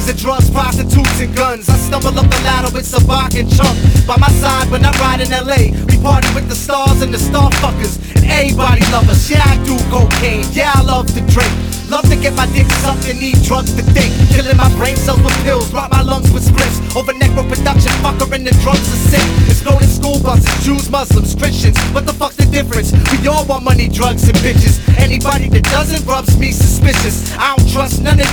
and drugs, prostitutes and guns. I stumble up the ladder with Sabak and Chunk by my side when I ride in LA. We party with the stars and the star fuckers, and everybody love us. Yeah, I do cocaine, yeah, I love to drink. Love to get my dick sucked and need drugs to think. Killing my brain cells with pills, rock my lungs with splits. Over necroproduction, fucker and the drugs are sick. Exploding school buses, Jews, Muslims, Christians. What the fuck the difference? We all want money, drugs, and bitches. Anybody that doesn't rubs me suspicious. I don't trust none of